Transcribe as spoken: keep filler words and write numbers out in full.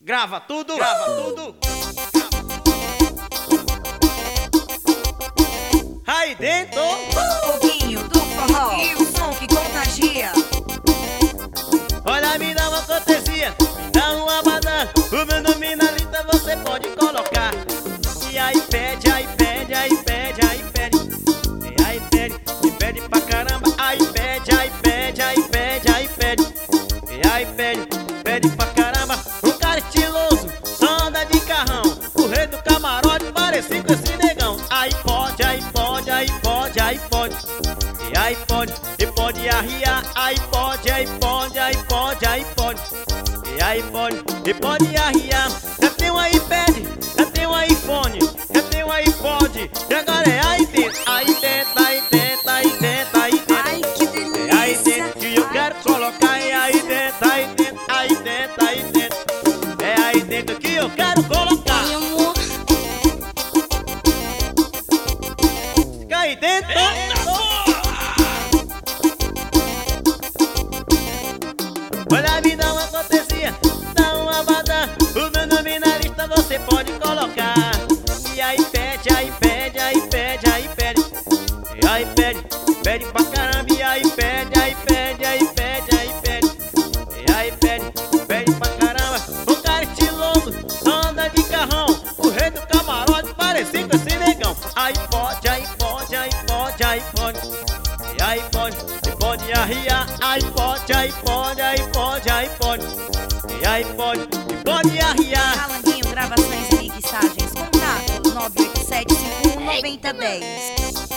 Grava tudo, grava tudo. Aí dentro, Foguinho do forró e o som que contagia. olha, me dá uma cortesia, me dá um abadá. O meu nome na lista você pode colocar. E aí pede, aí pede, aí pede, aí pede. E aí pede, e pede pra caramba. Aí pede, aí pede, aí pede, aí pede. E aí pede, pede pra caramba. Um cara estiloso, só anda de carrão. O rei do camarote parecido com esse negão. Aí pode, aí pode, aí pode, aí pode. E aí pode, e pode arriar. Aí pode, aí pode, aí pode, aí pode. E aí pode, e pode arriar. Já tem um iPad, já tem um iPhone, já tem um iPod. E agora é aí dentro, aí dentro, aí dentro, aí dentro, aí dentro. Ai, que É aí delícia. dentro que eu quero colocar. É aí dentro, aí dentro, aí dentro, aí dentro. É aí dentro que eu quero colocar. Ai, amor. Fica aí dentro. Olha, me dá uma cortesia, dá um abadá. O meu nome na lista você pode colocar. E aí pede, aí pede, aí pede, aí pede. E aí pede, pede pra caramba. E aí pede, aí pede, aí pede, aí pede. E aí pede, pede pra caramba. Um cara estiloso, só anda de carrão. O rei do camarote parecido com esse negão. Aí pode, aí pode, aí pode, aí pode. E aí pode, e pode arriar. Aí pode, aí pode, aí pode, aí pode. E aí pode, e pode arriar. Calanguinho, gravações e mixagens. Contato nove oito sete cinco um nove zero um zero.